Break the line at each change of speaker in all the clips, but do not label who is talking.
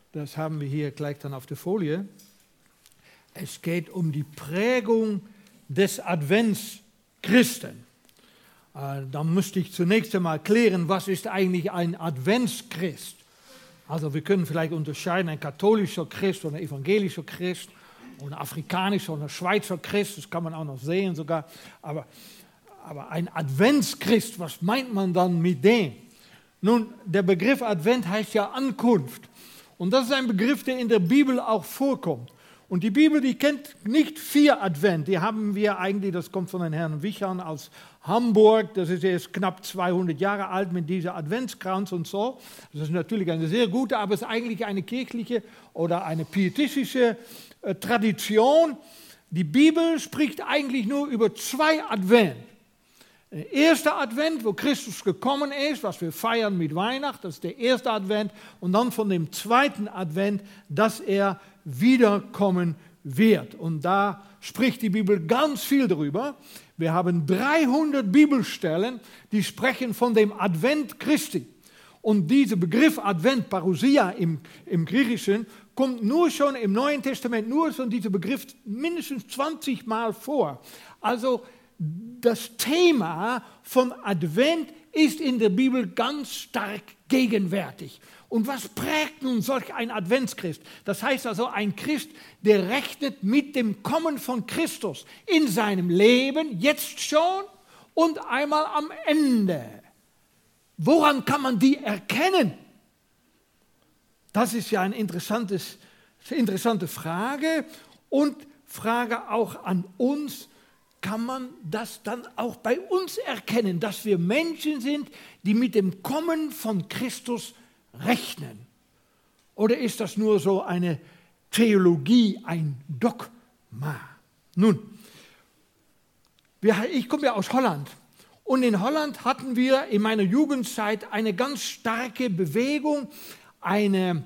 das haben wir hier gleich dann auf der Folie. Es geht um die Prägung des Adventschristen. Da müsste ich zunächst einmal klären, was ist eigentlich ein Adventschrist? Also wir können vielleicht unterscheiden, ein katholischer Christ oder ein evangelischer Christ oder ein afrikanischer oder ein Schweizer Christ, das kann man auch noch sehen sogar. Aber ein Adventschrist, was meint man dann mit dem? Nun, der Begriff Advent heißt ja Ankunft. Und das ist ein Begriff, der in der Bibel auch vorkommt. Und die Bibel, die kennt nicht 4 Advent. Die haben wir eigentlich, das kommt von den Herrn Wichern aus Hamburg. Das ist jetzt knapp 200 Jahre alt mit dieser Adventskranz und so. Das ist natürlich eine sehr gute, aber es ist eigentlich eine kirchliche oder eine pietistische Tradition. Die Bibel spricht eigentlich nur über 2 Advent. Der erste Advent, wo Christus gekommen ist, was wir feiern mit Weihnachten, das ist der erste Advent. Und dann von dem zweiten Advent, dass er wiederkommen wird. Und da spricht die Bibel ganz viel darüber. Wir haben 300 Bibelstellen, die sprechen von dem Advent Christi. Und dieser Begriff Advent, Parousia im Griechischen, kommt nur schon im Neuen Testament, nur schon dieser Begriff mindestens 20 Mal vor. Also das Thema von Advent ist in der Bibel ganz stark gegenwärtig. Und was prägt nun solch ein Adventschrist? Das heißt also ein Christ, der rechnet mit dem Kommen von Christus in seinem Leben, jetzt schon und einmal am Ende. Woran kann man die erkennen? Das ist ja eine interessante Frage und Frage auch an uns. Kann man das dann auch bei uns erkennen, dass wir Menschen sind, die mit dem Kommen von Christus rechnen? Oder ist das nur so eine Theologie, ein Dogma? Nun, ich komme ja aus Holland. Und in Holland hatten wir in meiner Jugendzeit eine ganz starke Bewegung, eine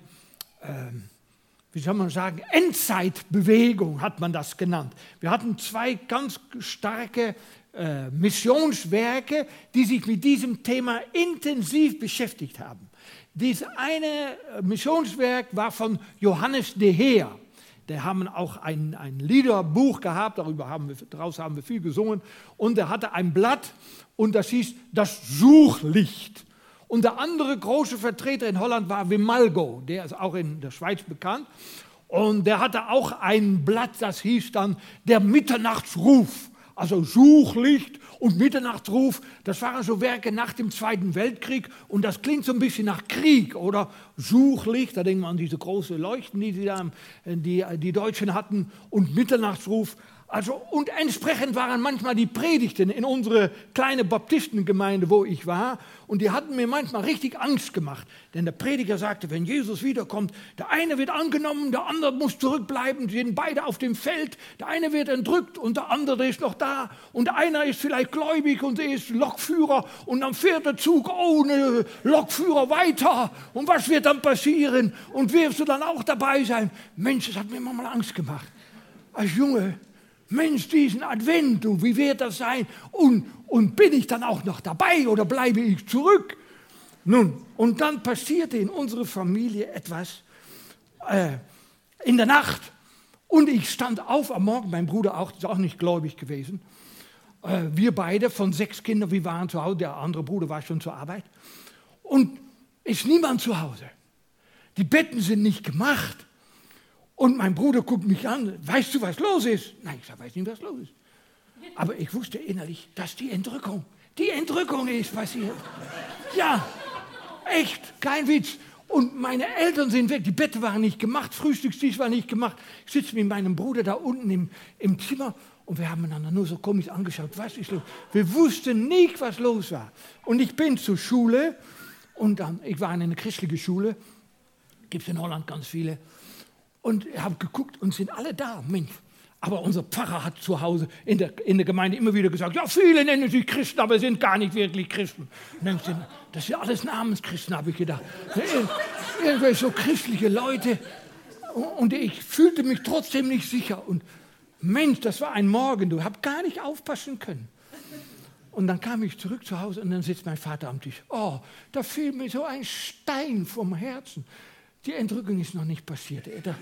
wie soll man sagen, Endzeitbewegung hat man das genannt. Wir hatten 2 ganz starke Missionswerke, die sich mit diesem Thema intensiv beschäftigt haben. Dieses eine Missionswerk war von Johannes de Heer. Der haben auch ein Liederbuch gehabt, daraus haben wir viel gesungen. Und er hatte ein Blatt und das hieß das Suchlicht. Und der andere große Vertreter in Holland war Wim Malgo, der ist auch in der Schweiz bekannt. Und der hatte auch ein Blatt, das hieß dann der Mitternachtsruf. Also Suchlicht und Mitternachtsruf, das waren so Werke nach dem Zweiten Weltkrieg. Und das klingt so ein bisschen nach Krieg, oder? Suchlicht, da denkt man an diese großen Leuchten, die Deutschen hatten. Und Mitternachtsruf. Also, und entsprechend waren manchmal die Predigten in unserer kleinen Baptistengemeinde, wo ich war, und die hatten mir manchmal richtig Angst gemacht. Denn der Prediger sagte, wenn Jesus wiederkommt, der eine wird angenommen, der andere muss zurückbleiben, sie sind beide auf dem Feld, der eine wird entrückt und der andere ist noch da und einer ist vielleicht gläubig und er ist Lokführer und dann fährt der Zug ohne Lokführer weiter und was wird dann passieren und wirst du dann auch dabei sein? Mensch, das hat mir immer mal Angst gemacht. Als Junge, Mensch, diesen Advent, du, wie wird das sein? Und bin ich dann auch noch dabei oder bleibe ich zurück? Nun, und dann passierte in unserer Familie etwas in der Nacht. Und ich stand auf am Morgen, mein Bruder auch, ist auch nicht gläubig gewesen. Wir beide von 6 Kindern, wir waren zu Hause, der andere Bruder war schon zur Arbeit. Und ist niemand zu Hause. Die Betten sind nicht gemacht. Und mein Bruder guckt mich an, weißt du, was los ist? Nein, ich weiß nicht, was los ist. Aber ich wusste innerlich, dass die Entrückung ist passiert. Ja, echt, kein Witz. Und meine Eltern sind weg, die Betten waren nicht gemacht, Frühstückstisch war nicht gemacht. Ich sitze mit meinem Bruder da unten im Zimmer und wir haben einander nur so komisch angeschaut, was ist los? Wir wussten nicht, was los war. Und ich bin zur Schule und dann, ich war in einer christlichen Schule, gibt es in Holland ganz viele. Und ich habe geguckt und sind alle da, Mensch. Aber unser Pfarrer hat zu Hause in der Gemeinde immer wieder gesagt, ja, viele nennen sich Christen, aber sind gar nicht wirklich Christen. Das sind alles Namenschristen, habe ich gedacht. Irgendwelche so christliche Leute. Und ich fühlte mich trotzdem nicht sicher. Und Mensch, das war ein Morgen, du hast gar nicht aufpassen können. Und dann kam ich zurück zu Hause und dann sitzt mein Vater am Tisch. Oh, da fiel mir so ein Stein vom Herzen. Die Entrückung ist noch nicht passiert. Er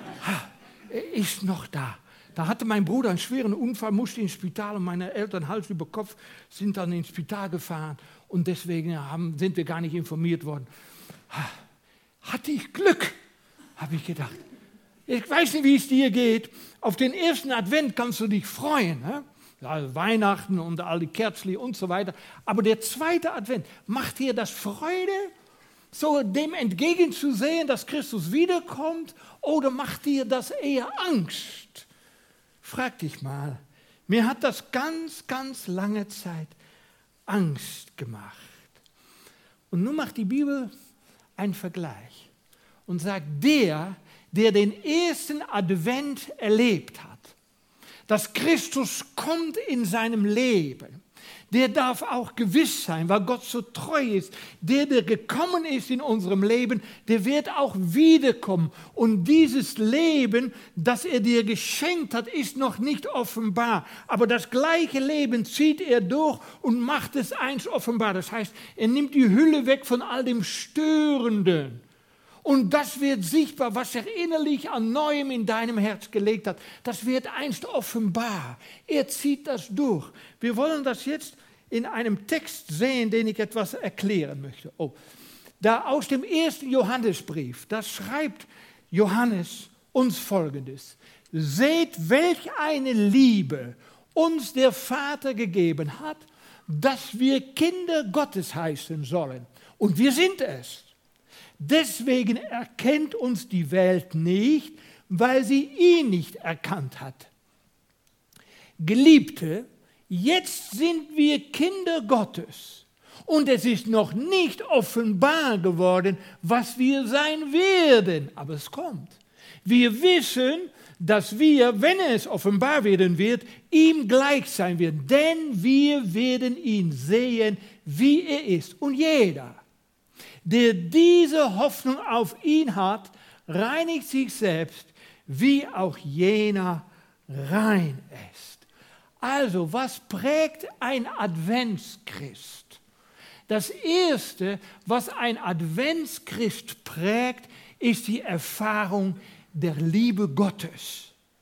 ist noch da. Da hatte mein Bruder einen schweren Unfall, musste ins Spital und meine Eltern Hals über Kopf sind dann ins Spital gefahren und deswegen sind wir gar nicht informiert worden. Hatte ich Glück, habe ich gedacht. Ich weiß nicht, wie es dir geht. Auf den ersten Advent kannst du dich freuen. Ne? Ja, Weihnachten und all die Kerzli und so weiter. Aber der zweite Advent, macht dir das Freude, so dem entgegenzusehen, dass Christus wiederkommt, oder macht dir das eher Angst? Frag dich mal. Mir hat das ganz, ganz lange Zeit Angst gemacht. Und nun macht die Bibel einen Vergleich und sagt, der den ersten Advent erlebt hat, dass Christus kommt in seinem Leben, der darf auch gewiss sein, weil Gott so treu ist. Der gekommen ist in unserem Leben, der wird auch wiederkommen. Und dieses Leben, das er dir geschenkt hat, ist noch nicht offenbar. Aber das gleiche Leben zieht er durch und macht es eins offenbar. Das heißt, er nimmt die Hülle weg von all dem Störenden. Und das wird sichtbar, was er innerlich an Neuem in deinem Herz gelegt hat. Das wird einst offenbar. Er zieht das durch. Wir wollen das jetzt in einem Text sehen, den ich etwas erklären möchte. Da aus dem 1. Johannesbrief, da schreibt Johannes uns Folgendes. Seht, welch eine Liebe uns der Vater gegeben hat, dass wir Kinder Gottes heißen sollen. Und wir sind es. Deswegen erkennt uns die Welt nicht, weil sie ihn nicht erkannt hat. Geliebte, jetzt sind wir Kinder Gottes und es ist noch nicht offenbar geworden, was wir sein werden, aber es kommt. Wir wissen, dass wir, wenn es offenbar werden wird, ihm gleich sein werden, denn wir werden ihn sehen, wie er ist. Und jeder, der diese Hoffnung auf ihn hat, reinigt sich selbst, wie auch jener rein ist. Also, was prägt ein Adventschrist? Das Erste, was ein Adventschrist prägt, ist die Erfahrung der Liebe Gottes.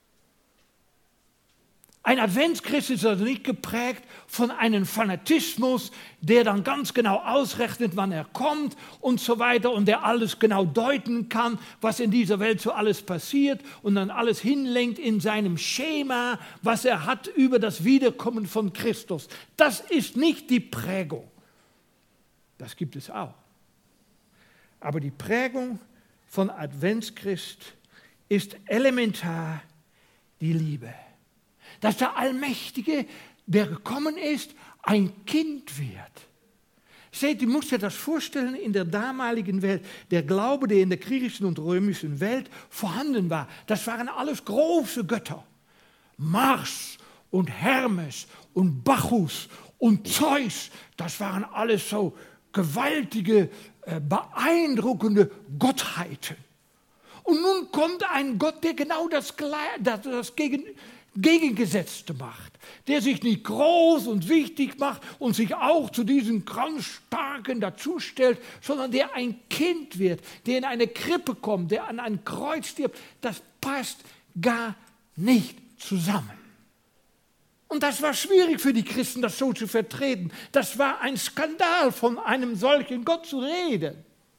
Ein Adventschrist ist also nicht geprägt von einem Fanatismus, der dann ganz genau ausrechnet, wann er kommt und so weiter und der alles genau deuten kann, was in dieser Welt so alles passiert und dann alles hinlenkt in seinem Schema, was er hat über das Wiederkommen von Christus. Das ist nicht die Prägung. Das gibt es auch. Aber die Prägung von Adventschrist ist elementar die Liebe. Dass der Allmächtige, der gekommen ist, ein Kind wird. Seht, du musst dir das vorstellen, in der damaligen Welt, der Glaube, der in der griechischen und römischen Welt vorhanden war, das waren alles große Götter. Mars und Hermes und Bacchus und Zeus, das waren alles so gewaltige, beeindruckende Gottheiten. Und nun kommt ein Gott, der genau das Gegengesetzte macht, der sich nicht groß und wichtig macht und sich auch zu diesen ganz Starken dazustellt, sondern der ein Kind wird, der in eine Krippe kommt, der an ein Kreuz stirbt. Das passt gar nicht zusammen. Und das war schwierig für die Christen, das so zu vertreten. Das war ein Skandal, von einem solchen Gott zu reden.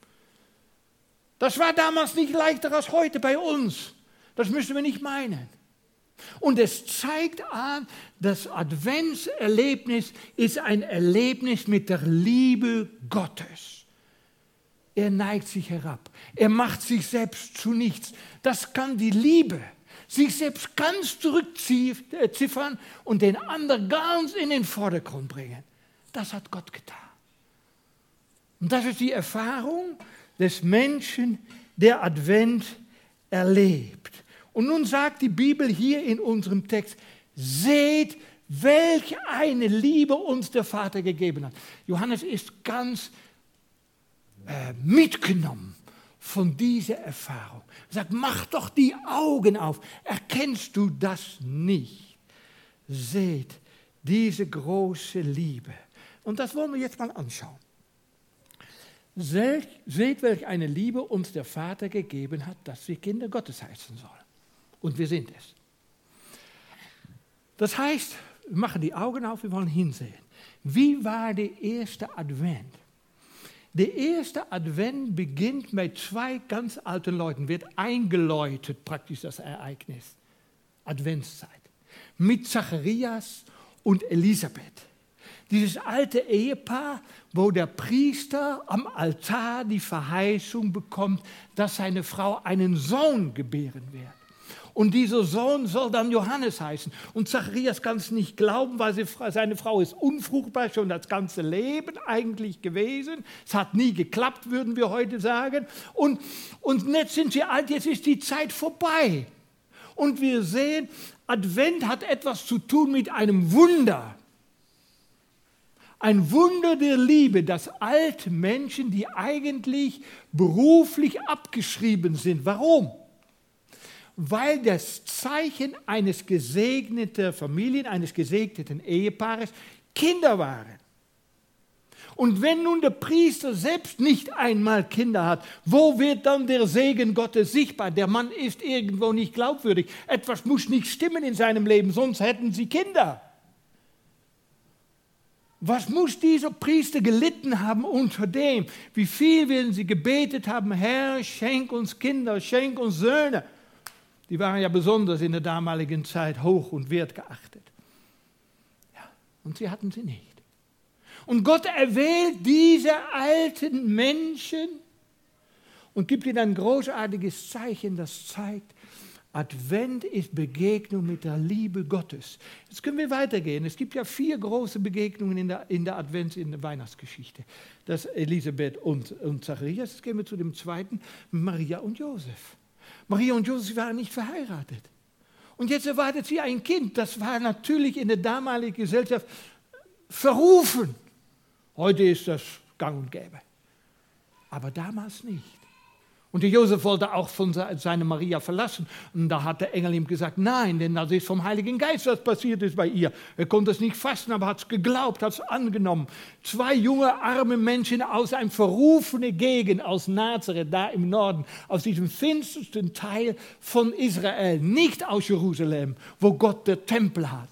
Das war damals nicht leichter als heute bei uns. Das müssen wir nicht meinen. Und es zeigt an, das Adventserlebnis ist ein Erlebnis mit der Liebe Gottes. Er neigt sich herab. Er macht sich selbst zu nichts. Das kann die Liebe. Sich selbst ganz zurückziffern und den anderen ganz in den Vordergrund bringen. Das hat Gott getan. Und das ist die Erfahrung des Menschen, der Advent erlebt. Und nun sagt die Bibel hier in unserem Text, seht, welch eine Liebe uns der Vater gegeben hat. Johannes ist ganz mitgenommen von dieser Erfahrung. Er sagt, mach doch die Augen auf. Erkennst du das nicht? Seht diese große Liebe. Und das wollen wir jetzt mal anschauen. Seht, welch eine Liebe uns der Vater gegeben hat, dass wir Kinder Gottes heißen sollen. Und wir sind es. Das heißt, wir machen die Augen auf, wir wollen hinsehen. Wie war der erste Advent? Der erste Advent beginnt mit zwei ganz alten Leuten, wird eingeläutet praktisch das Ereignis. Adventszeit. Mit Zacharias und Elisabeth. Dieses alte Ehepaar, wo der Priester am Altar die Verheißung bekommt, dass seine Frau einen Sohn gebären wird. Und dieser Sohn soll dann Johannes heißen. Und Zacharias kann es nicht glauben, weil seine Frau ist unfruchtbar, schon das ganze Leben eigentlich gewesen. Es hat nie geklappt, würden wir heute sagen. Und jetzt sind sie alt, jetzt ist die Zeit vorbei. Und wir sehen, Advent hat etwas zu tun mit einem Wunder. Ein Wunder der Liebe, dass alte Menschen, die eigentlich beruflich abgeschrieben sind. Warum? Weil das Zeichen eines gesegneten Familien, eines gesegneten Ehepaares Kinder waren. Und wenn nun der Priester selbst nicht einmal Kinder hat, wo wird dann der Segen Gottes sichtbar? Der Mann ist irgendwo nicht glaubwürdig. Etwas muss nicht stimmen in seinem Leben, sonst hätten sie Kinder. Was muss dieser Priester gelitten haben unter dem? Wie viel werden sie gebetet haben, Herr, schenk uns Kinder, schenk uns Söhne. Die waren ja besonders in der damaligen Zeit hoch und wertgeachtet. Ja, und sie hatten sie nicht. Und Gott erwählt diese alten Menschen und gibt ihnen ein großartiges Zeichen, das zeigt, Advent ist Begegnung mit der Liebe Gottes. Jetzt können wir weitergehen. Es gibt ja 4 große Begegnungen in der Advents-, in der Weihnachtsgeschichte. Das Elisabeth und Zacharias. Jetzt gehen wir zu dem zweiten, Maria und Josef. Maria und Josef waren nicht verheiratet. Und jetzt erwartet sie ein Kind. Das war natürlich in der damaligen Gesellschaft verrufen. Heute ist das gang und gäbe. Aber damals nicht. Und der Josef wollte auch von seiner Maria verlassen. Und da hat der Engel ihm gesagt, nein, denn das ist vom Heiligen Geist, was passiert ist bei ihr. Er konnte es nicht fassen, aber hat es geglaubt, hat es angenommen. 2 junge, arme Menschen aus einer verrufenen Gegend, aus Nazareth, da im Norden, aus diesem finstersten Teil von Israel, nicht aus Jerusalem, wo Gott der Tempel hat.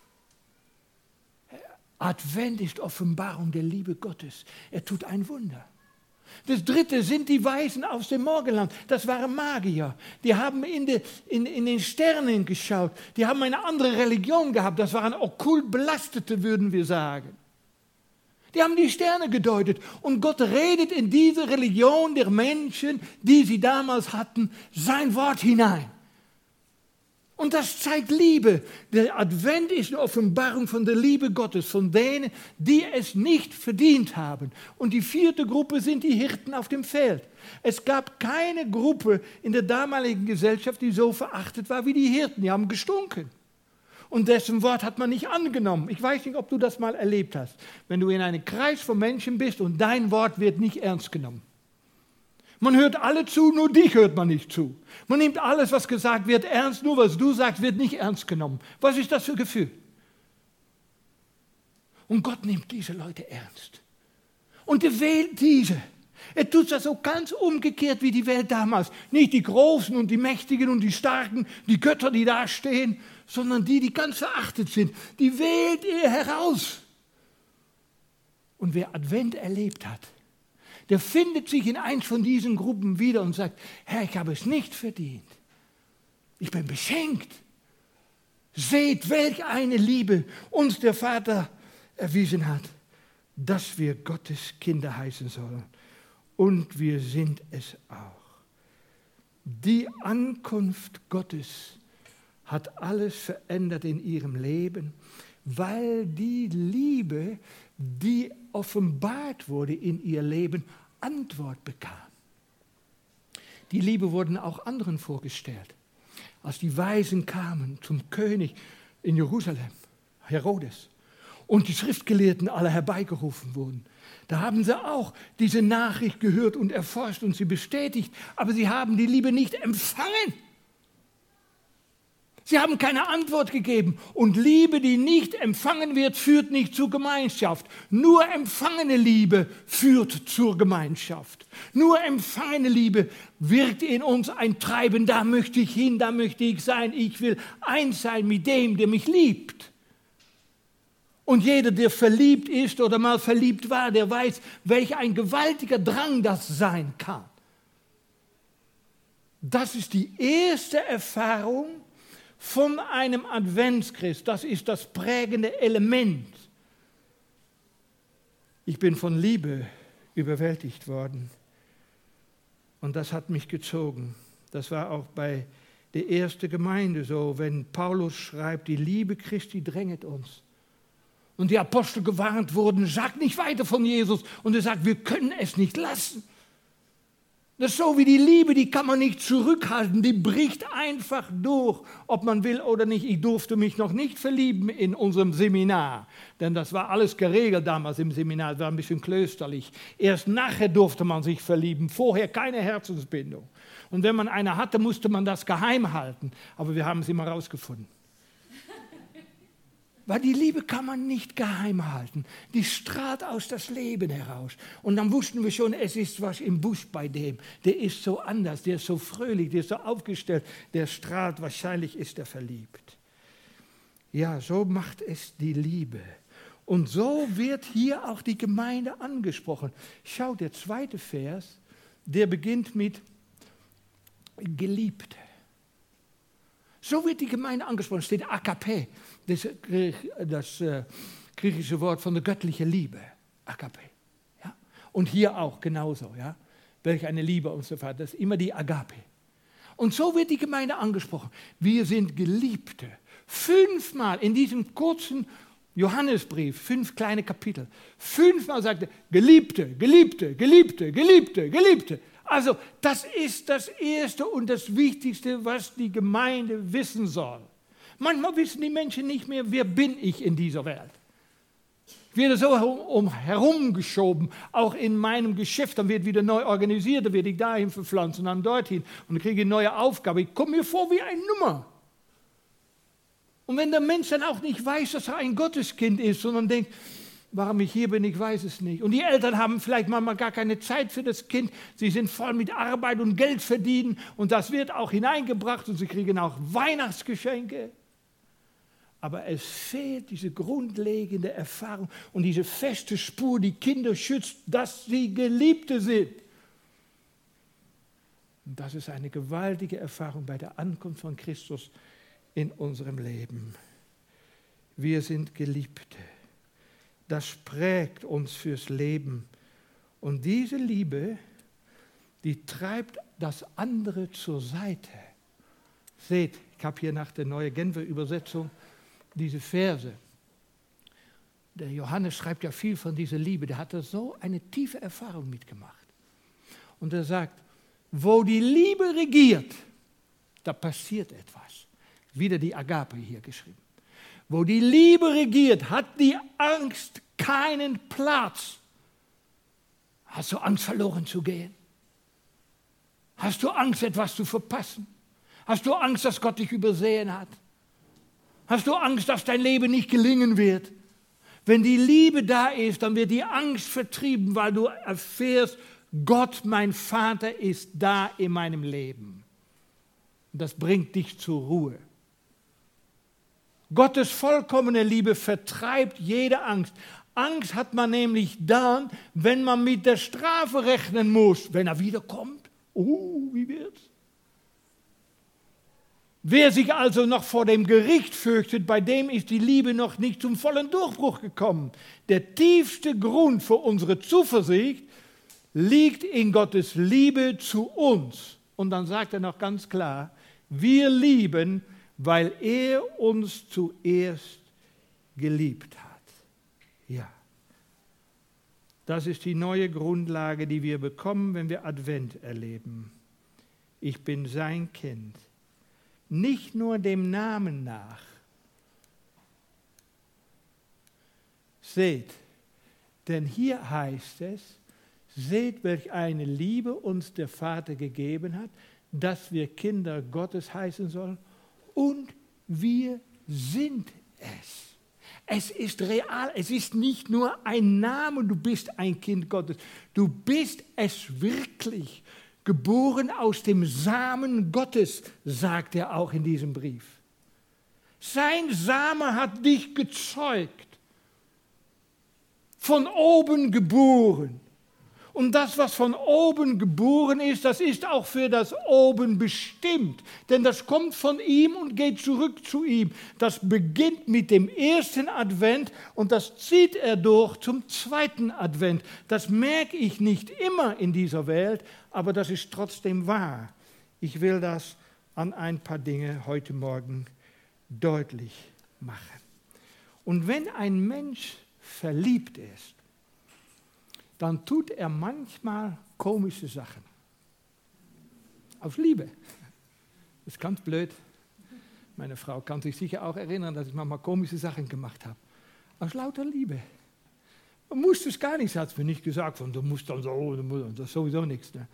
Advent ist Offenbarung der Liebe Gottes. Er tut ein Wunder. Das dritte sind die Weisen aus dem Morgenland. Das waren Magier. Die haben in den Sternen geschaut. Die haben eine andere Religion gehabt. Das waren okkult Belastete, würden wir sagen. Die haben die Sterne gedeutet. Und Gott redet in diese Religion der Menschen, die sie damals hatten, sein Wort hinein. Und das zeigt Liebe. Der Advent ist eine Offenbarung von der Liebe Gottes, von denen, die es nicht verdient haben. Und die 4. Gruppe sind die Hirten auf dem Feld. Es gab keine Gruppe in der damaligen Gesellschaft, die so verachtet war wie die Hirten. Die haben gestunken. Und dessen Wort hat man nicht angenommen. Ich weiß nicht, ob du das mal erlebt hast. Wenn du in einem Kreis von Menschen bist und dein Wort wird nicht ernst genommen. Man hört alle zu, nur dich hört man nicht zu. Man nimmt alles, was gesagt wird, ernst, nur was du sagst, wird nicht ernst genommen. Was ist das für ein Gefühl? Und Gott nimmt diese Leute ernst. Und er wählt diese. Er tut das so ganz umgekehrt wie die Welt damals. Nicht die Großen und die Mächtigen und die Starken, die Götter, die da stehen, sondern die ganz verachtet sind. Die wählt er heraus. Und wer Advent erlebt hat, der findet sich in eins von diesen Gruppen wieder und sagt, Herr, ich habe es nicht verdient. Ich bin beschenkt. Seht, welch eine Liebe uns der Vater erwiesen hat, dass wir Gottes Kinder heißen sollen. Und wir sind es auch. Die Ankunft Gottes hat alles verändert in ihrem Leben, weil die Liebe, die offenbart wurde in ihr Leben, Antwort bekam. Die Liebe wurden auch anderen vorgestellt. Als die Weisen kamen zum König in Jerusalem, Herodes, und die Schriftgelehrten alle herbeigerufen wurden, da haben sie auch diese Nachricht gehört und erforscht und sie bestätigt, aber sie haben die Liebe nicht empfangen. Sie haben keine Antwort gegeben. Und Liebe, die nicht empfangen wird, führt nicht zur Gemeinschaft. Nur empfangene Liebe führt zur Gemeinschaft. Nur empfangene Liebe wirkt in uns ein Treiben. Da möchte ich hin, da möchte ich sein. Ich will eins sein mit dem, der mich liebt. Und jeder, der verliebt ist oder mal verliebt war, der weiß, welch ein gewaltiger Drang das sein kann. Das ist die erste Erfahrung von einem Adventschrist. Das ist das prägende Element. Ich bin von Liebe überwältigt worden und das hat mich gezogen. Das war auch bei der ersten Gemeinde so, wenn Paulus schreibt, die Liebe Christi dränget uns. Und die Apostel gewarnt wurden, sagt nicht weiter von Jesus. Und er sagt, wir können es nicht lassen. Das ist so wie die Liebe, die kann man nicht zurückhalten, die bricht einfach durch, ob man will oder nicht. Ich durfte mich noch nicht verlieben in unserem Seminar, denn das war alles geregelt damals im Seminar, das war ein bisschen klösterlich. Erst nachher durfte man sich verlieben, vorher keine Herzensbindung. Und wenn man eine hatte, musste man das geheim halten, aber wir haben es immer rausgefunden. Weil die Liebe kann man nicht geheim halten. Die strahlt aus das Leben heraus. Und dann wussten wir schon, es ist was im Busch bei dem. Der ist so anders, der ist so fröhlich, der ist so aufgestellt, der strahlt, wahrscheinlich ist er verliebt. Ja, so macht es die Liebe. Und so wird hier auch die Gemeinde angesprochen. Schau, der zweite Vers, der beginnt mit Geliebte. So wird die Gemeinde angesprochen, steht Agape, das griechische Wort von der göttlichen Liebe, Agape. Ja? Und hier auch genauso, ja? Welch eine Liebe und so weiter, das ist immer die Agape. Und so wird die Gemeinde angesprochen, wir sind Geliebte. 5-mal in diesem kurzen Johannesbrief, 5 kleine Kapitel, 5-mal sagt er, Geliebte, Geliebte, Geliebte, Geliebte, Geliebte. Also das ist das Erste und das Wichtigste, was die Gemeinde wissen soll. Manchmal wissen die Menschen nicht mehr, wer bin ich in dieser Welt. Ich werde so herumgeschoben, auch in meinem Geschäft, dann wird wieder neu organisiert, dann werde ich dahin verpflanzt und dann dorthin und dann kriege ich eine neue Aufgabe. Ich komme mir vor wie eine Nummer. Und wenn der Mensch dann auch nicht weiß, dass er ein Gotteskind ist, sondern denkt, warum ich hier bin, ich weiß es nicht. Und die Eltern haben vielleicht manchmal gar keine Zeit für das Kind. Sie sind voll mit Arbeit und Geld verdienen und das wird auch hineingebracht und sie kriegen auch Weihnachtsgeschenke. Aber es fehlt diese grundlegende Erfahrung und diese feste Spur, die Kinder schützt, dass sie Geliebte sind. Und das ist eine gewaltige Erfahrung bei der Ankunft von Christus in unserem Leben. Wir sind Geliebte. Das prägt uns fürs Leben. Und diese Liebe, die treibt das andere zur Seite. Seht, ich habe hier nach der Neuen Genfer Übersetzung diese Verse. Der Johannes schreibt ja viel von dieser Liebe. Der hatte so eine tiefe Erfahrung mitgemacht. Und er sagt, wo die Liebe regiert, da passiert etwas. Wieder die Agape hier geschrieben. Wo die Liebe regiert, hat die Angst keinen Platz. Hast du Angst, verloren zu gehen? Hast du Angst, etwas zu verpassen? Hast du Angst, dass Gott dich übersehen hat? Hast du Angst, dass dein Leben nicht gelingen wird? Wenn die Liebe da ist, dann wird die Angst vertrieben, weil du erfährst, Gott, mein Vater, ist da in meinem Leben. Und das bringt dich zur Ruhe. Gottes vollkommene Liebe vertreibt jede Angst. Angst hat man nämlich dann, wenn man mit der Strafe rechnen muss. Wenn er wiederkommt, wie wird's? Wer sich also noch vor dem Gericht fürchtet, bei dem ist die Liebe noch nicht zum vollen Durchbruch gekommen. Der tiefste Grund für unsere Zuversicht liegt in Gottes Liebe zu uns. Und dann sagt er noch ganz klar, wir lieben, weil er uns zuerst geliebt hat. Ja, das ist die neue Grundlage, die wir bekommen, wenn wir Advent erleben. Ich bin sein Kind. Nicht nur dem Namen nach. Seht, denn hier heißt es, seht, welch eine Liebe uns der Vater gegeben hat, dass wir Kinder Gottes heißen sollen. Und Wir sind es. Es ist real, es ist nicht nur ein Name, du bist ein Kind Gottes. Du bist es wirklich, geboren aus dem Samen Gottes, sagt er auch in diesem Brief. Sein Same hat dich gezeugt, von oben geboren. Und das, was von oben geboren ist, das ist auch für das Oben bestimmt. Denn das kommt von ihm und geht zurück zu ihm. Das beginnt mit dem ersten Advent und das zieht er durch zum zweiten Advent. Das merke ich nicht immer in dieser Welt, aber das ist trotzdem wahr. Ich will das an ein paar Dinge heute Morgen deutlich machen. Und wenn ein Mensch verliebt ist, dann tut er manchmal komische Sachen. Aus Liebe. Das ist ganz blöd. Meine Frau kann sich sicher auch erinnern, dass ich manchmal komische Sachen gemacht habe. Aus lauter Liebe. Man muss es gar nicht, hat es mir nicht gesagt, du musst dann so, das ist sowieso nichts. Ne?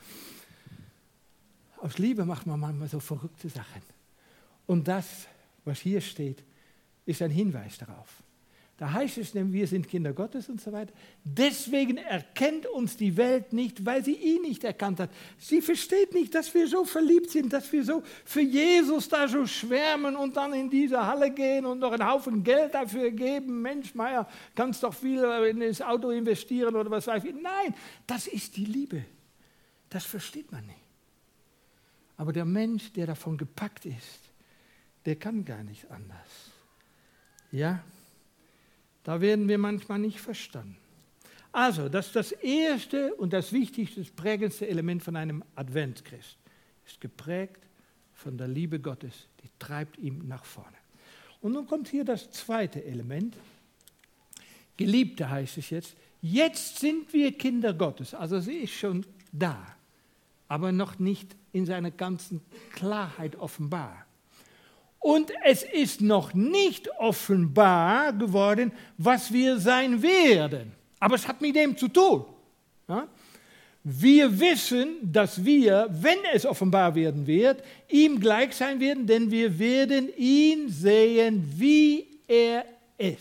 Aus Liebe macht man manchmal so verrückte Sachen. Und das, was hier steht, ist ein Hinweis darauf. Da heißt es nämlich, wir sind Kinder Gottes und so weiter. Deswegen erkennt uns die Welt nicht, weil sie ihn nicht erkannt hat. Sie versteht nicht, dass wir so verliebt sind, dass wir so für Jesus da so schwärmen und dann in diese Halle gehen und noch einen Haufen Geld dafür geben. Mensch, Meier, kannst doch viel in das Auto investieren oder was weiß ich. Nein, das ist die Liebe. Das versteht man nicht. Aber der Mensch, der davon gepackt ist, der kann gar nicht anders. Ja? Da werden wir manchmal nicht verstanden. Also, das ist das erste und das wichtigste, das prägendste Element von einem Adventschrist. Ist geprägt von der Liebe Gottes, die treibt ihn nach vorne. Und nun kommt hier das zweite Element. Geliebte heißt es jetzt. Jetzt sind wir Kinder Gottes. Also sie ist schon da, aber noch nicht in seiner ganzen Klarheit offenbar. Und es ist noch nicht offenbar geworden, was wir sein werden. Aber es hat mit dem zu tun. Ja? Wir wissen, dass wir, wenn es offenbar werden wird, ihm gleich sein werden, denn wir werden ihn sehen, wie er ist.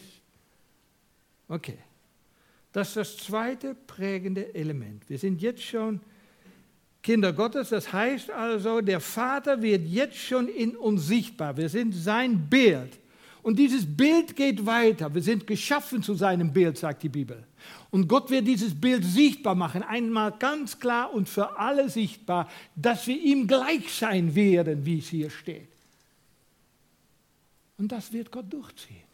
Okay, das ist das zweite prägende Element. Wir sind jetzt schon Kinder Gottes, das heißt also, der Vater wird jetzt schon in uns sichtbar. Wir sind sein Bild. Und dieses Bild geht weiter. Wir sind geschaffen zu seinem Bild, sagt die Bibel. Und Gott wird dieses Bild sichtbar machen, einmal ganz klar und für alle sichtbar, dass wir ihm gleich sein werden, wie es hier steht. Und das wird Gott durchziehen.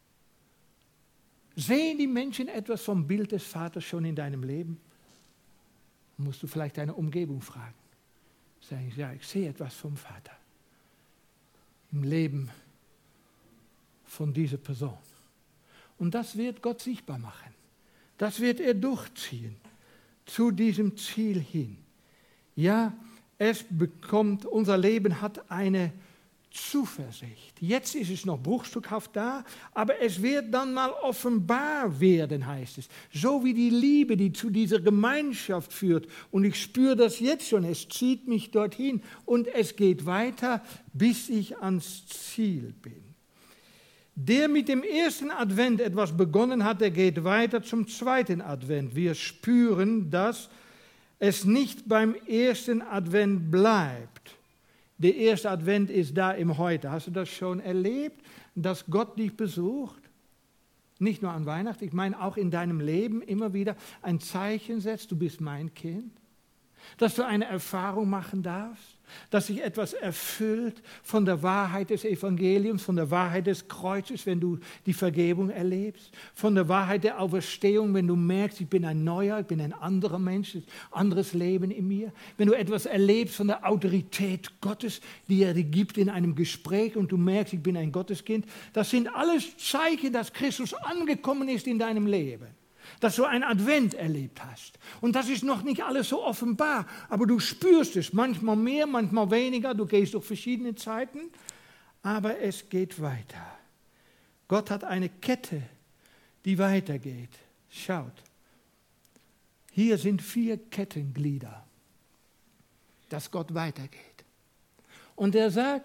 Sehen die Menschen etwas vom Bild des Vaters schon in deinem Leben? Musst du vielleicht deine Umgebung fragen. Sagen, ja, ich sehe etwas vom Vater im Leben von dieser Person. Und das wird Gott sichtbar machen. Das wird er durchziehen zu diesem Ziel hin. Ja, unser Leben hat eine Zuversicht. Jetzt ist es noch bruchstückhaft da, aber es wird dann mal offenbar werden, heißt es. So wie die Liebe, die zu dieser Gemeinschaft führt. Und ich spüre das jetzt schon, es zieht mich dorthin und es geht weiter, bis ich ans Ziel bin. Der mit dem ersten Advent etwas begonnen hat, der geht weiter zum zweiten Advent. Wir spüren, dass es nicht beim ersten Advent bleibt. Der erste Advent ist da im Heute. Hast du das schon erlebt, dass Gott dich besucht? Nicht nur an Weihnachten, ich meine auch in deinem Leben immer wieder ein Zeichen setzt, du bist mein Kind. Dass du eine Erfahrung machen darfst, dass sich etwas erfüllt von der Wahrheit des Evangeliums, von der Wahrheit des Kreuzes, wenn du die Vergebung erlebst, von der Wahrheit der Auferstehung, wenn du merkst, ich bin ein neuer, ich bin ein anderer Mensch, ein anderes Leben in mir. Wenn du etwas erlebst von der Autorität Gottes, die er dir gibt in einem Gespräch und du merkst, ich bin ein Gotteskind, das sind alles Zeichen, dass Christus angekommen ist in deinem Leben. Dass du einen Advent erlebt hast. Und das ist noch nicht alles so offenbar, aber du spürst es, manchmal mehr, manchmal weniger, du gehst durch verschiedene Zeiten, aber es geht weiter. Gott hat eine Kette, die weitergeht. Schaut, hier sind 4 Kettenglieder, dass Gott weitergeht. Und er sagt,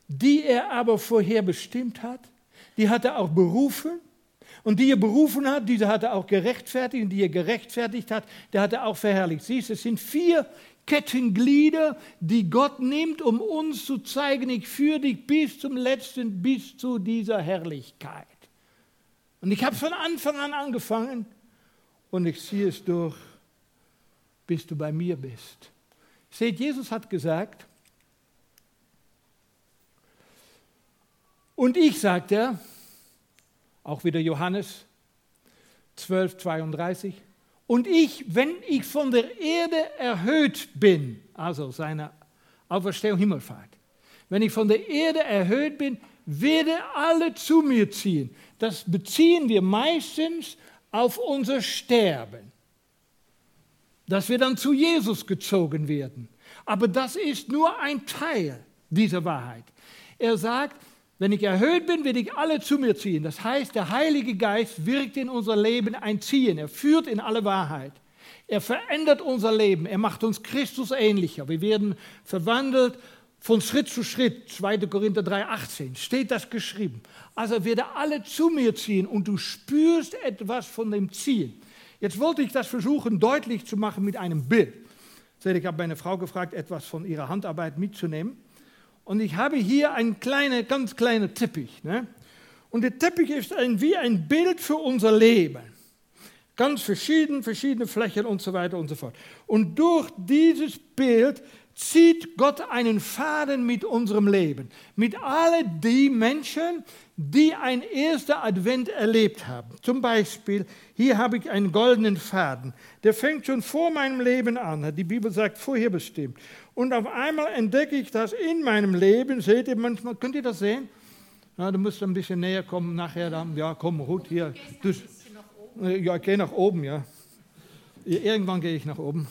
die er aber vorherbestimmt hat, die hat er auch berufen. Und die er berufen hat, diese hat er auch gerechtfertigt. Und die er gerechtfertigt hat, der hat er auch verherrlicht. Siehst du, es sind 4 Kettenglieder, die Gott nimmt, um uns zu zeigen, ich führe dich bis zum Letzten, bis zu dieser Herrlichkeit. Und ich habe von Anfang an angefangen und ich ziehe es durch, bis du bei mir bist. Seht, Jesus hat gesagt, und ich, sagt er, auch wieder Johannes 12,32. Und ich, wenn ich von der Erde erhöht bin, also seine Auferstehung, Himmelfahrt, wenn ich von der Erde erhöht bin, werde alle zu mir ziehen. Das beziehen wir meistens auf unser Sterben, dass wir dann zu Jesus gezogen werden. Aber das ist nur ein Teil dieser Wahrheit. Er sagt, wenn ich erhöht bin, werde ich alle zu mir ziehen. Das heißt, der Heilige Geist wirkt in unser Leben ein Ziehen. Er führt in alle Wahrheit. Er verändert unser Leben. Er macht uns Christus ähnlicher. Wir werden verwandelt von Schritt zu Schritt. 2. Korinther 3,18 steht das geschrieben. Also werde alle zu mir ziehen und du spürst etwas von dem Ziehen. Jetzt wollte ich das versuchen deutlich zu machen mit einem Bild. Ich habe meine Frau gefragt, etwas von ihrer Handarbeit mitzunehmen. Und ich habe hier einen ganz kleinen Teppich. Ne? Und der Teppich ist wie ein Bild für unser Leben. Ganz verschiedene Flächen und so weiter und so fort. Und durch dieses Bild zieht Gott einen Faden mit unserem Leben. Mit allen die Menschen, die ein erster Advent erlebt haben. Zum Beispiel, hier habe ich einen goldenen Faden. Der fängt schon vor meinem Leben an. Die Bibel sagt, vorherbestimmt. Und auf einmal entdecke ich das in meinem Leben. Seht ihr manchmal, könnt ihr das sehen? Ja, du musst ein bisschen näher kommen nachher. Dann. Ja, komm, gut, hier. Ja, ich gehe nach oben, ja. Irgendwann gehe ich nach oben.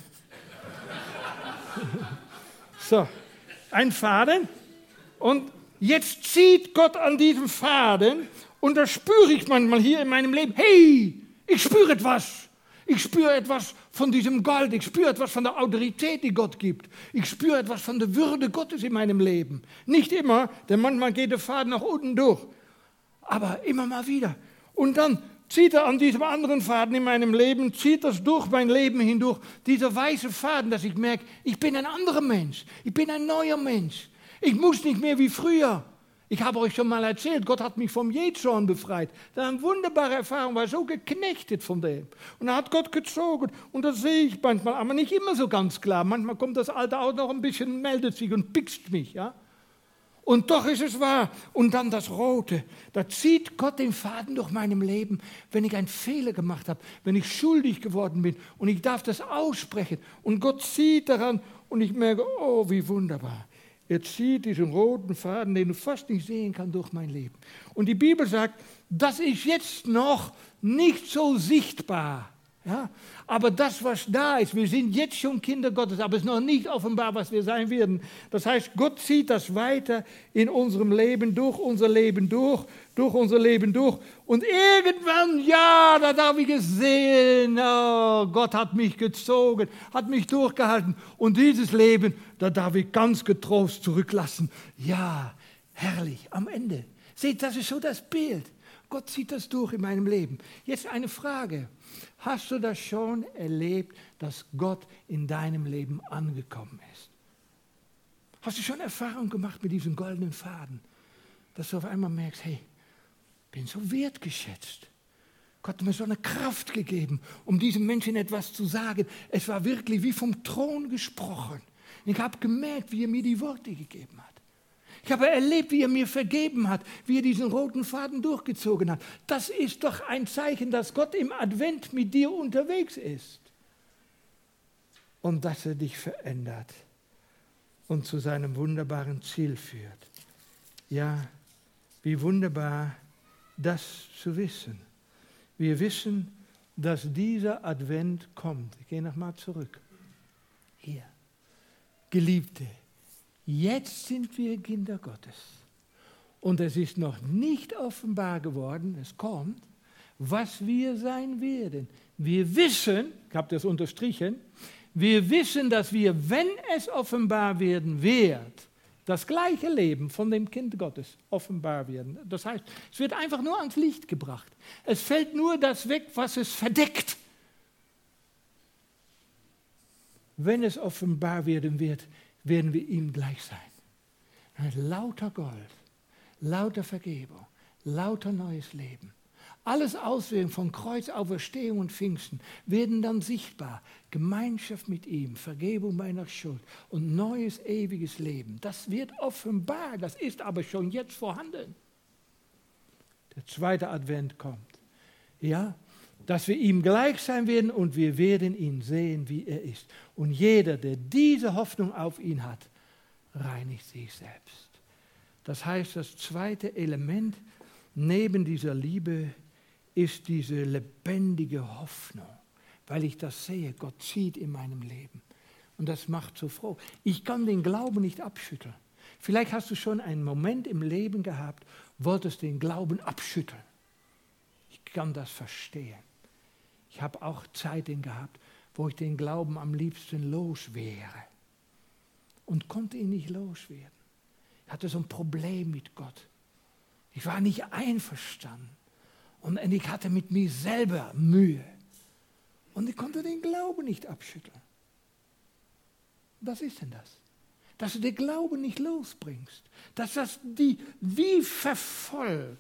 So, ein Faden. Und jetzt zieht Gott an diesem Faden. Und da spüre ich manchmal hier in meinem Leben, hey, ich spüre etwas. Ich spüre etwas von diesem Gold, ich spüre etwas von der Autorität, die Gott gibt. Ich spüre etwas von der Würde Gottes in meinem Leben. Nicht immer, denn manchmal geht der Faden nach unten durch. Aber immer mal wieder. Und dann zieht er an diesem anderen Faden in meinem Leben, zieht das durch mein Leben hindurch. Dieser weiße Faden, dass ich merke, ich bin ein anderer Mensch. Ich bin ein neuer Mensch. Ich muss nicht mehr wie früher. Ich habe euch schon mal erzählt, Gott hat mich vom Jähzorn befreit. Das war eine wunderbare Erfahrung, war so geknechtet von dem. Und da hat Gott gezogen und das sehe ich manchmal, aber nicht immer so ganz klar. Manchmal kommt das alte Auto noch ein bisschen, meldet sich und pickst mich. Ja? Und doch ist es wahr. Und dann das Rote, da zieht Gott den Faden durch meinem Leben, wenn ich einen Fehler gemacht habe, wenn ich schuldig geworden bin und ich darf das aussprechen. Und Gott zieht daran und ich merke, oh, wie wunderbar. Er zieht diesen roten Faden, den du fast nicht sehen kannst, durch mein Leben. Und die Bibel sagt, das ist jetzt noch nicht so sichtbar. Ja? Aber das, was da ist, wir sind jetzt schon Kinder Gottes, aber es ist noch nicht offenbar, was wir sein werden. Das heißt, Gott zieht das weiter in unserem Leben, durch unser Leben durch unser Leben durch. Und irgendwann, ja, da habe ich gesehen, oh, Gott hat mich gezogen, hat mich durchgehalten. Und dieses Leben, da darf ich ganz getrost zurücklassen. Ja, herrlich, am Ende. Seht, das ist so das Bild. Gott zieht das durch in meinem Leben. Jetzt eine Frage. Hast du das schon erlebt, dass Gott in deinem Leben angekommen ist? Hast du schon Erfahrung gemacht mit diesem goldenen Faden? Dass du auf einmal merkst, hey, ich bin so wertgeschätzt. Gott hat mir so eine Kraft gegeben, um diesem Menschen etwas zu sagen. Es war wirklich wie vom Thron gesprochen. Ich habe gemerkt, wie er mir die Worte gegeben hat. Ich habe erlebt, wie er mir vergeben hat, wie er diesen roten Faden durchgezogen hat. Das ist doch ein Zeichen, dass Gott im Advent mit dir unterwegs ist. Und dass er dich verändert und zu seinem wunderbaren Ziel führt. Ja, wie wunderbar, das zu wissen. Wir wissen, dass dieser Advent kommt. Ich gehe nochmal zurück. Hier. Geliebte. Jetzt sind wir Kinder Gottes. Und es ist noch nicht offenbar geworden, es kommt, was wir sein werden. Wir wissen, ich habe das unterstrichen, wir wissen, dass wir, wenn es offenbar werden wird, das gleiche Leben von dem Kind Gottes offenbar werden. Das heißt, es wird einfach nur ans Licht gebracht. Es fällt nur das weg, was es verdeckt. Wenn es offenbar werden wird, werden wir ihm gleich sein. Lauter Gold, lauter Vergebung, lauter neues Leben. Alles Auswirkungen von Kreuz, Auferstehung und Pfingsten werden dann sichtbar. Gemeinschaft mit ihm, Vergebung meiner Schuld und neues, ewiges Leben. Das wird offenbar, das ist aber schon jetzt vorhanden. Der zweite Advent kommt. Ja, dass wir ihm gleich sein werden und wir werden ihn sehen, wie er ist. Und jeder, der diese Hoffnung auf ihn hat, reinigt sich selbst. Das heißt, das zweite Element neben dieser Liebe ist diese lebendige Hoffnung, weil ich das sehe, Gott zieht in meinem Leben. Und das macht so froh. Ich kann den Glauben nicht abschütteln. Vielleicht hast du schon einen Moment im Leben gehabt, wolltest den Glauben abschütteln. Ich kann das verstehen. Ich habe auch Zeiten gehabt, wo ich den Glauben am liebsten los wäre und konnte ihn nicht loswerden. Ich hatte so ein Problem mit Gott. Ich war nicht einverstanden. Und ich hatte mit mir selber Mühe. Und ich konnte den Glauben nicht abschütteln. Was ist denn das? Dass du den Glauben nicht losbringst. Dass das die wie verfolgt,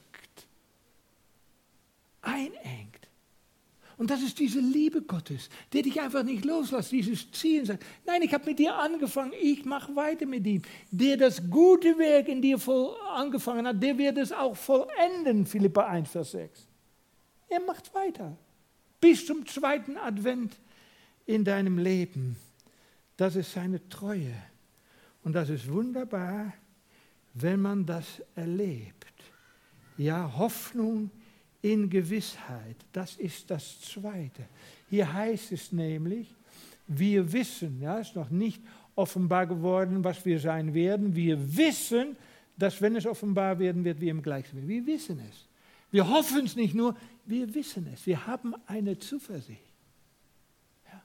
einengt. Und das ist diese Liebe Gottes, der dich einfach nicht loslässt, dieses Ziel sagt, nein, ich habe mit dir angefangen, ich mache weiter mit ihm. Der das gute Werk in dir angefangen hat, der wird es auch vollenden, Philipper 1, Vers 6. Er macht weiter, bis zum zweiten Advent in deinem Leben. Das ist seine Treue. Und das ist wunderbar, wenn man das erlebt. Ja, Hoffnung in Gewissheit, das ist das Zweite. Hier heißt es nämlich, wir wissen, ja, ist noch nicht offenbar geworden, was wir sein werden. Wir wissen, dass wenn es offenbar werden wird, wir ihm gleich sind. Wir wissen es. Wir hoffen es nicht nur, wir wissen es. Wir haben eine Zuversicht. Ja.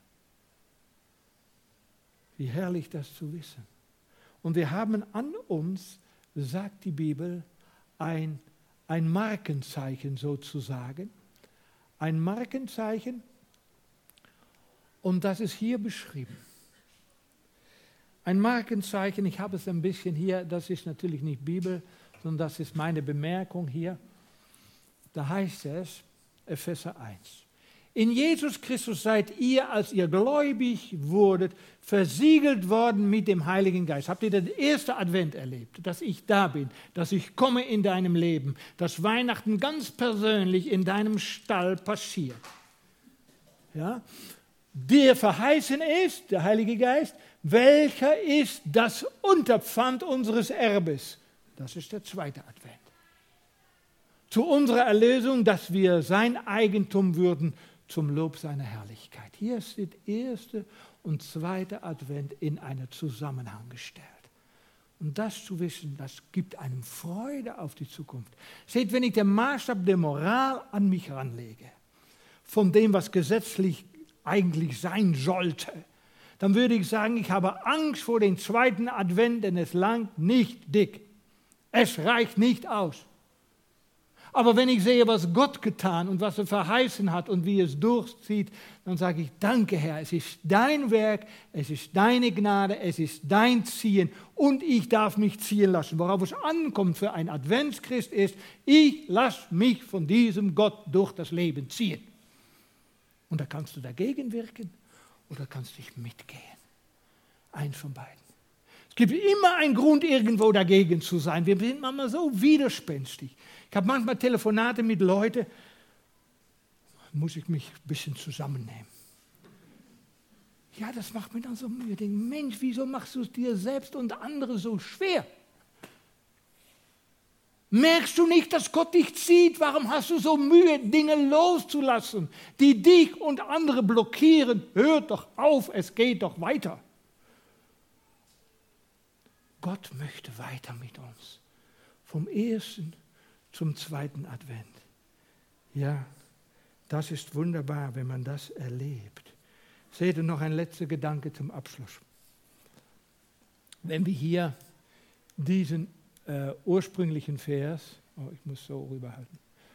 Wie herrlich das zu wissen. Und wir haben an uns, sagt die Bibel, ein Markenzeichen sozusagen. Ein Markenzeichen. Und das ist hier beschrieben. Ein Markenzeichen, ich habe es ein bisschen hier, das ist natürlich nicht Bibel, sondern das ist meine Bemerkung hier. Da heißt es, Epheser 1. In Jesus Christus seid ihr, als ihr gläubig wurdet, versiegelt worden mit dem Heiligen Geist. Habt ihr den ersten Advent erlebt, dass ich da bin, dass ich komme in deinem Leben, dass Weihnachten ganz persönlich in deinem Stall passiert? Ja? Der verheißen ist, der Heilige Geist, welcher ist das Unterpfand unseres Erbes? Das ist der zweite Advent. Zu unserer Erlösung, dass wir sein Eigentum würden, zum Lob seiner Herrlichkeit. Hier ist der erste und zweite Advent in einen Zusammenhang gestellt. Und das zu wissen, das gibt einem Freude auf die Zukunft. Seht, wenn ich den Maßstab der Moral an mich ranlege, von dem, was gesetzlich eigentlich sein sollte, dann würde ich sagen, ich habe Angst vor dem zweiten Advent, denn es langt nicht dick. Es reicht nicht aus. Aber wenn ich sehe, was Gott getan und was er verheißen hat und wie es durchzieht, dann sage ich, danke Herr, es ist dein Werk, es ist deine Gnade, es ist dein Ziehen und ich darf mich ziehen lassen. Worauf es ankommt für ein Adventschrist ist, ich lasse mich von diesem Gott durch das Leben ziehen. Und da kannst du dagegen wirken oder kannst dich mitgehen. Eins von beiden. Es gibt immer einen Grund, irgendwo dagegen zu sein. Wir sind manchmal so widerspenstig. Ich habe manchmal Telefonate mit Leuten, muss ich mich ein bisschen zusammennehmen. Ja, das macht mir dann so Mühe. Ich denke, Mensch, wieso machst du es dir selbst und andere so schwer? Merkst du nicht, dass Gott dich zieht? Warum hast du so Mühe, Dinge loszulassen, die dich und andere blockieren? Hört doch auf, es geht doch weiter. Gott möchte weiter mit uns. Vom ersten zum zweiten Advent. Ja, das ist wunderbar, wenn man das erlebt. Seht ihr noch ein letzter Gedanke zum Abschluss. Wenn wir hier diesen ursprünglichen Vers, ich muss so rüberhalten.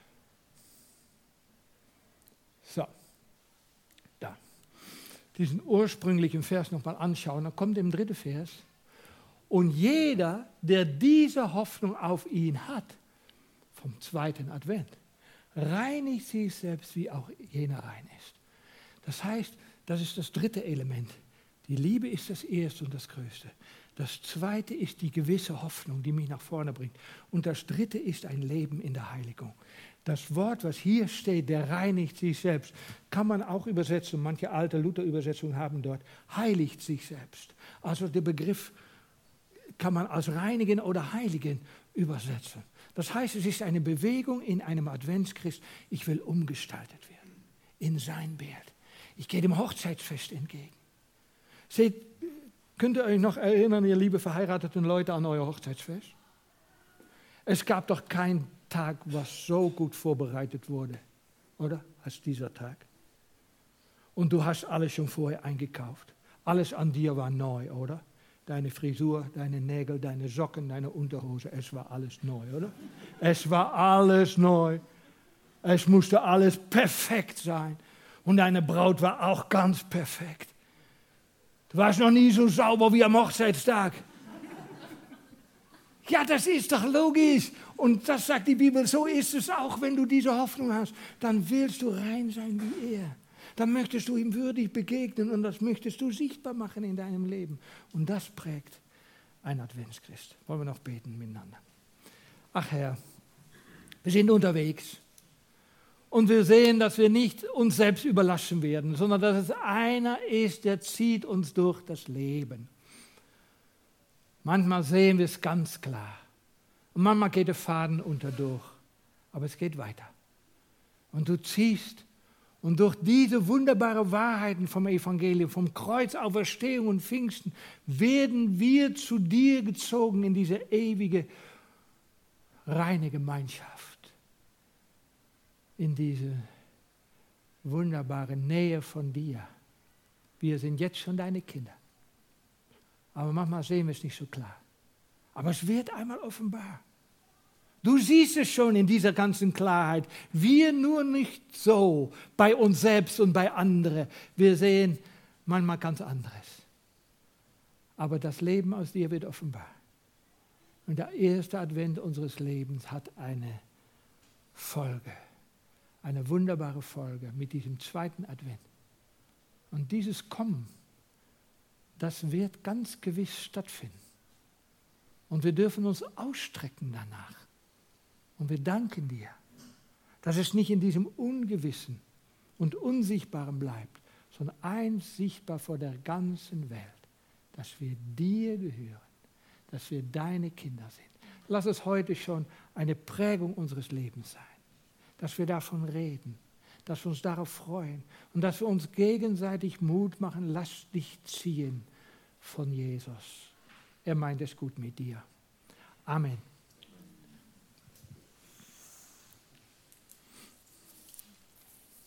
So, da. Diesen ursprünglichen Vers nochmal anschauen, dann kommt im 3. Vers. Und jeder, der diese Hoffnung auf ihn hat, vom 2. Advent, reinigt sich selbst, wie auch jener rein ist. Das heißt, das ist das 3. Element. Die Liebe ist das erste und das größte. Das 2. ist die gewisse Hoffnung, die mich nach vorne bringt. Und das 3. ist ein Leben in der Heiligung. Das Wort, was hier steht, der reinigt sich selbst, kann man auch übersetzen. Manche alte Luther-Übersetzungen haben dort, heiligt sich selbst. Also der Begriff kann man als reinigen oder heiligen übersetzen. Das heißt, es ist eine Bewegung in einem Adventschrist. Ich will umgestaltet werden in sein Bild. Ich gehe dem Hochzeitsfest entgegen. Seht, könnt ihr euch noch erinnern, ihr liebe verheirateten Leute, an euer Hochzeitsfest? Es gab doch keinen Tag, was so gut vorbereitet wurde, oder? Als dieser Tag. Und du hast alles schon vorher eingekauft. Alles an dir war neu, oder? Deine Frisur, deine Nägel, deine Socken, deine Unterhose, es war alles neu, oder? Es war alles neu. Es musste alles perfekt sein. Und deine Braut war auch ganz perfekt. Du warst noch nie so sauber wie am Hochzeitstag. Ja, das ist doch logisch. Und das sagt die Bibel, so ist es auch, wenn du diese Hoffnung hast. Dann willst du rein sein wie er. Dann möchtest du ihm würdig begegnen und das möchtest du sichtbar machen in deinem Leben. Und das prägt ein Adventschrist. Wollen wir noch beten miteinander? Ach Herr, wir sind unterwegs und wir sehen, dass wir nicht uns selbst überlassen werden, sondern dass es einer ist, der zieht uns durch das Leben. Manchmal sehen wir es ganz klar und manchmal geht der Faden unter durch, aber es geht weiter. Und du ziehst. Und durch diese wunderbaren Wahrheiten vom Evangelium, vom Kreuz, Auferstehung und Pfingsten, werden wir zu dir gezogen in diese ewige, reine Gemeinschaft. In diese wunderbare Nähe von dir. Wir sind jetzt schon deine Kinder. Aber manchmal sehen wir es nicht so klar. Aber es wird einmal offenbar. Du siehst es schon in dieser ganzen Klarheit. Wir nur nicht so bei uns selbst und bei anderen. Wir sehen manchmal ganz anderes. Aber das Leben aus dir wird offenbar. Und der erste Advent unseres Lebens hat eine Folge. Eine wunderbare Folge mit diesem 2. Advent. Und dieses Kommen, das wird ganz gewiss stattfinden. Und wir dürfen uns ausstrecken danach. Und wir danken dir, dass es nicht in diesem Ungewissen und Unsichtbaren bleibt, sondern eins sichtbar vor der ganzen Welt, dass wir dir gehören, dass wir deine Kinder sind. Lass es heute schon eine Prägung unseres Lebens sein, dass wir davon reden, dass wir uns darauf freuen und dass wir uns gegenseitig Mut machen, lass dich ziehen von Jesus. Er meint es gut mit dir. Amen.